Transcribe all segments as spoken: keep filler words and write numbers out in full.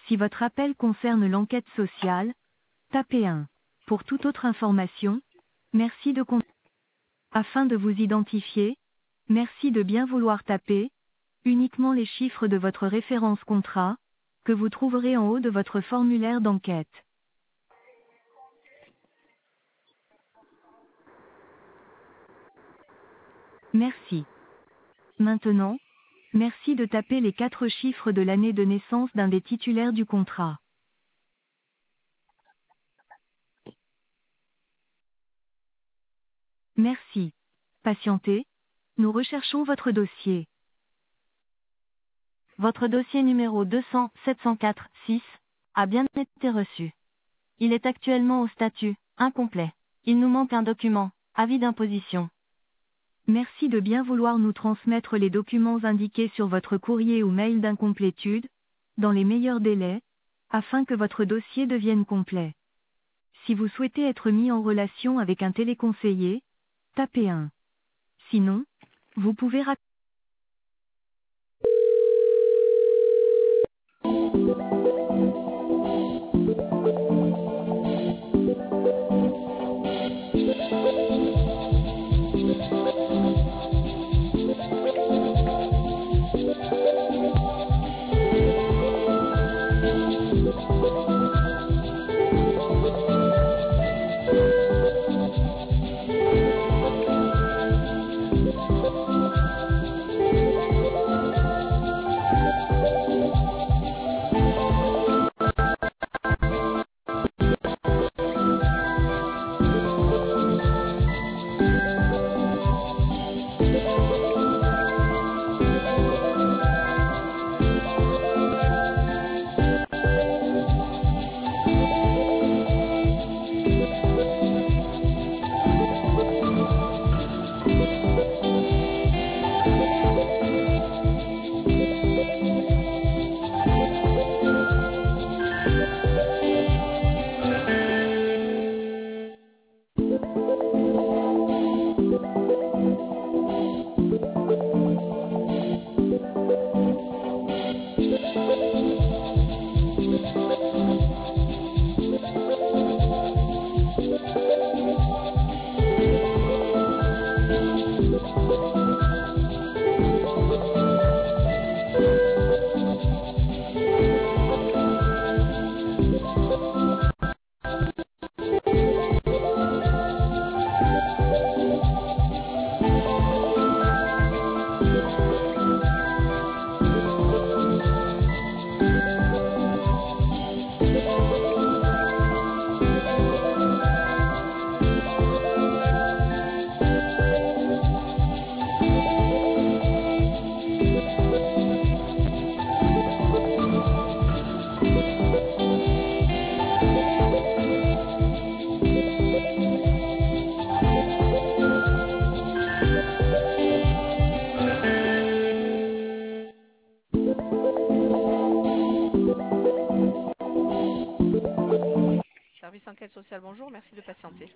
Si votre appel concerne l'enquête sociale, tapez un. Pour toute autre information, merci de con- Afin de vous identifier, merci de bien vouloir taper uniquement les chiffres de votre référence contrat, que vous trouverez en haut de votre formulaire d'enquête. Merci. Maintenant, merci de taper les quatre chiffres de l'année de naissance d'un des titulaires du contrat. Merci. Patientez. Nous recherchons votre dossier. Votre dossier numéro deux cents sept cent quatre six a bien été reçu. Il est actuellement au statut incomplet. Il nous manque un document, avis d'imposition. Merci de bien vouloir nous transmettre les documents indiqués sur votre courrier ou mail d'incomplétude, dans les meilleurs délais, afin que votre dossier devienne complet. Si vous souhaitez être mis en relation avec un téléconseiller, tapez un. Sinon, vous pouvez rac- Service enquête sociale, bonjour, merci de patienter.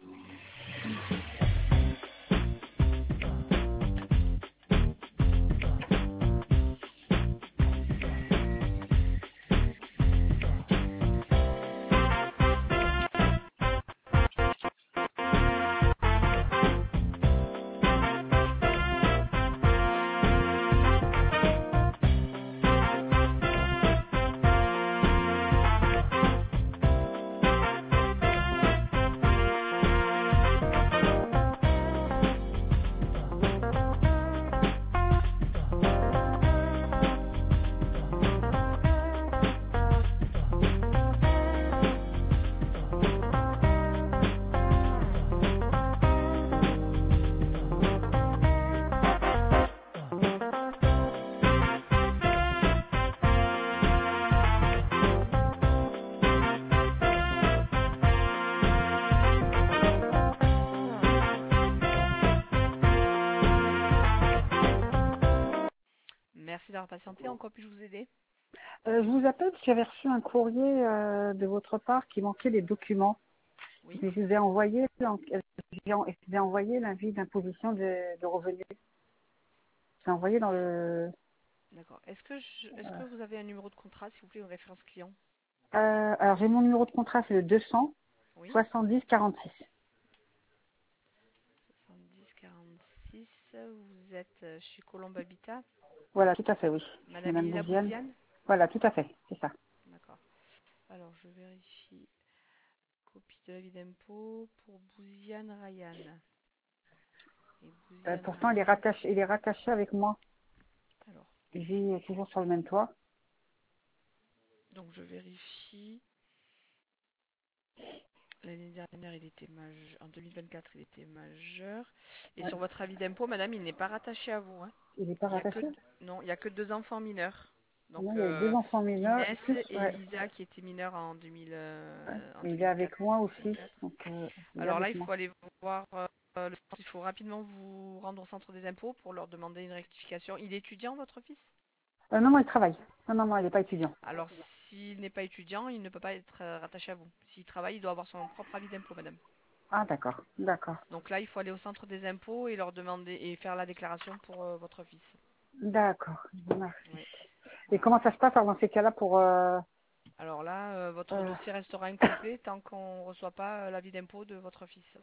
Merci d'avoir patienté, en quoi puis-je vous aider? Euh, je vous appelle parce que j'avais reçu un courrier euh, de votre part qui manquait des documents. Oui. Et je vous ai envoyé, l'en- euh, j'ai en- je vous ai envoyé l'avis d'imposition de, de revenus. J'ai envoyé dans le... D'accord. Est-ce que, je- est-ce euh, que vous avez un numéro de contrat, s'il vous plaît, une référence client? Euh, alors, j'ai mon numéro de contrat, c'est le deux cents Oui. soixante-dix quarante-six. soixante-dix quarante-six. Vous êtes euh, chez Colombe Habitat. Voilà, tout à fait, oui. Madame Madame Lila Bouziane. Bouziane. Voilà, tout à fait, c'est ça. D'accord. Alors, je vérifie. Copie de l'avis d'impôt pour Bouziane Ryan. Et Euh, Bouziane pourtant, il est Ryan. rattaché, il est rattaché avec moi. Alors, Il vit euh, toujours sur le même toit. donc je vérifie. L'année dernière, il était majeur. En deux mille vingt-quatre, il était majeur. Et Ouais. sur votre avis d'impôt, madame, il n'est pas rattaché à vous, hein. Il n'est pas Il y a que rattaché? non, il y a que deux enfants mineurs. Donc Non, il y a euh, deux enfants mineurs, Inès plus, et ouais. Elisa qui étaient mineures en deux mille, Ouais. euh, en Et il est avec moi aussi, deux mille quatre. donc euh, il est Alors là, avec il moi. faut aller voir euh, le centre. Il faut rapidement vous rendre au centre des impôts pour leur demander une rectification. Il est étudiant, votre fils? Euh, non, non, il travaille. Non, non, non, il n'est pas étudiant. Alors, s'il n'est pas étudiant, il ne peut pas être euh, rattaché à vous. S'il travaille, il doit avoir son propre avis d'impôt, madame. Ah, d'accord, d'accord, Donc là, il faut aller au centre des impôts et leur demander et faire la déclaration pour euh, votre fils. d'accord. Merci. Oui, Et voilà. comment ça se passe alors, dans ces cas-là pour... Euh, Alors là, euh, votre euh, dossier restera incomplet tant qu'on ne reçoit pas euh, l'avis d'impôt de votre fils.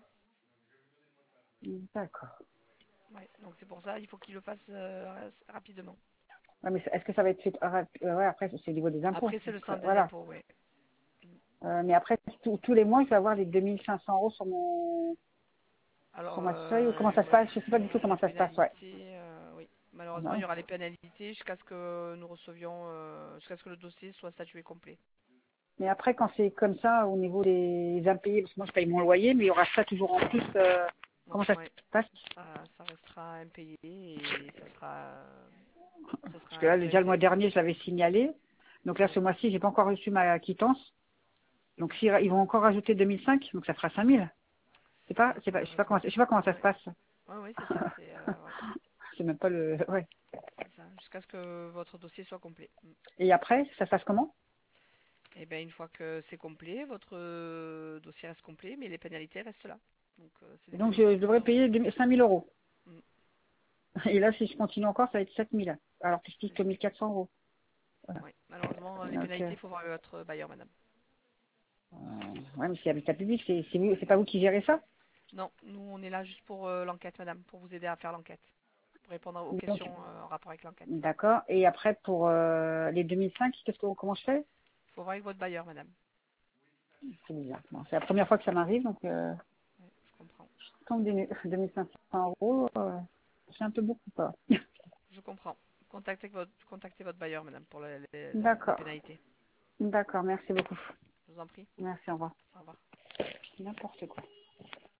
d'accord. Ouais, donc c'est pour ça, il faut qu'il le fasse euh, rapidement. Ouais, mais est-ce que ça va être fait... euh, ouais, après, c'est au niveau des impôts. Après, c'est le Parce que, centre des voilà. impôts, oui. Euh, mais après, tous tous les mois, je vais avoir les deux mille cinq cents euros sur mon sur Alors, ma feuille. Ou comment euh, ça se ouais, passe? Je sais il pas y du tout aura les comment ça se passe, ouais. pénalités, euh, oui. Malheureusement, il Ouais. y aura les pénalités jusqu'à ce que nous recevions, euh, jusqu'à ce que le dossier soit statué complet. Mais après, quand c'est comme ça, au niveau des impayés, parce que moi, je paye mon loyer, mais il y aura ça toujours en plus. euh, Non, comment ça se ouais, passe? ça, ça restera impayé et ça sera, ça Parce sera que là, déjà, le mois intéressé. dernier, je l'avais signalé. Donc là, Oui, ce mois-ci, j'ai pas encore reçu ma quittance. Donc, si, ils vont encore rajouter deux mille cinq, donc ça fera cinq mille. C'est c'est pas, ça, c'est pas, je sais pas comment, malheureusement. je sais pas comment ça se Ouais, passe. ouais, ouais, c'est ça, c'est, euh, ouais, C'est même pas le, ouais. c'est ça, jusqu'à ce que votre dossier soit complet. Mm. Et après, ça se passe comment? Et bien, une fois que c'est complet, votre euh, dossier reste complet, mais les pénalités restent là. Donc, euh, c'est Et des donc, je, pénalités je de deux mille devrais euros. payer deux mille cinq mille euros. Mm. Et là, si je continue encore, ça va être sept mille. Alors que je touche C'est que ça. mille quatre cents euros. Voilà. Oui, malheureusement, les Donc, euh, pénalités, il faut voir avec votre bailleur, madame. euh, ouais, mais c'est habitat public, c'est, c'est vous- c'est pas vous qui gérez ça? Non, nous, on est là juste pour euh, l'enquête, madame, pour vous aider à faire l'enquête, pour répondre aux Donc, questions euh, en rapport avec l'enquête. d'accord. Et après, pour euh, les deux mille cinq, qu'est-ce que, comment je fais? Il faut voir avec votre bailleur, madame. C'est bizarre. Bon, c'est la première fois que ça m'arrive, donc euh, Oui, je comprends. je tombe des deux mille cinq cents euros. Euh, c'est un peu beaucoup, quoi. Je comprends. Contactez votre, contactez votre bailleur, madame, pour le- les, les- les D'accord. pénalités. D'accord, merci beaucoup. Je vous en prie. Merci, au revoir. Au revoir. N'importe quoi.